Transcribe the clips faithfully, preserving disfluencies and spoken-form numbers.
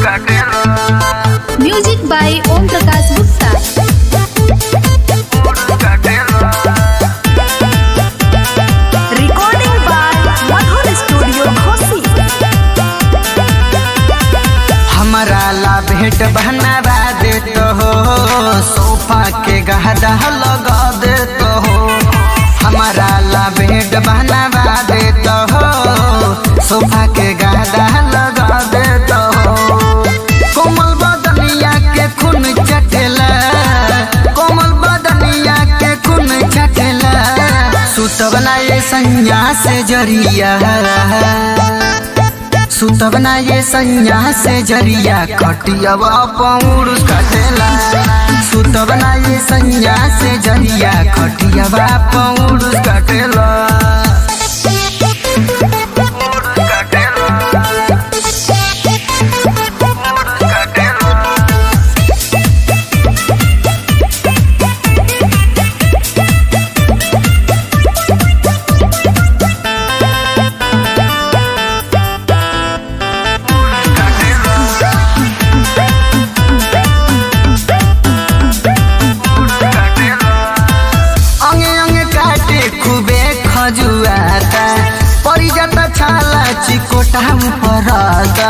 Music by Om Prakash Gupta. Recording by Madhur studio Ghosi. हमारा ला भेंट बनवा देते हो, सोफा के गहदा लगा देते हो। हमारा ला भेंट बनवा देते हो, सोफा के गहदा लगा देते हो। कोमल बदनिया के खून चटेला, कोमल बदनिया के खून चटेला। सुतवना ये संज्ञा से जरिया, सुतवना ये संज्ञा से जरिया। खटियावा पौड़ कटेला, सुतवना ये संज्ञा से जरिया। खटियावा पौड़ कटेला। जुआता परी जाता छाला चिकोटा पराता।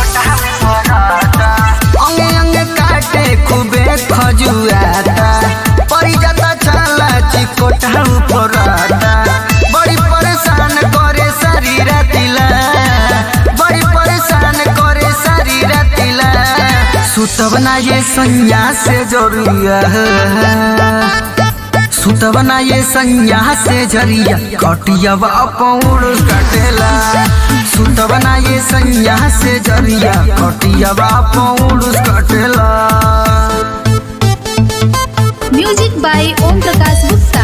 अंगे अंगे काटे खूबे खजुआता, परी जाता छाला चिकोटा पराता। बड़ी परेशान करे शरीर तिला, बड़ी परेशान करे शरीर तिला। सुतवना ये संज्ञा से जरिया, सुतवना ये संज्ञा से जरिया। खटियावा पौड़ कटेला, सुतवना ये संज्ञा से जरिया। खटियावा पौड़ कटेला। Music by Om Prakash Gupta.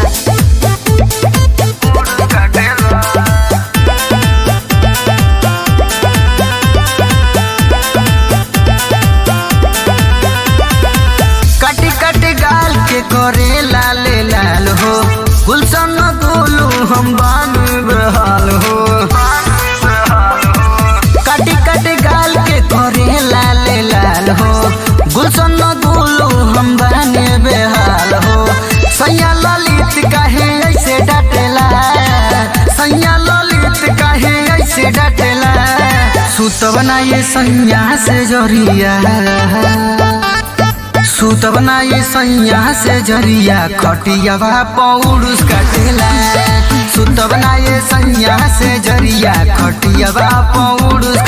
कटी कटी गाल के करे लाले लाल हो, गुलशन गोलू हम बान बहाल हो। कटी कटी गाल के करे लाले लाल हो, गुलशन गोलू हम बाने बेहाल हो। सैया ललित काहे ऐसे डाटेला, सैया ललित काहे ऐसे डाटेला। सुतवना ये संज्ञा से जरिया, सुतवना ये संज्ञा से जरिया। खटियावा पौड़ कटेला, सुतवना ये संज्ञा से जरिया। खटियावा पौड़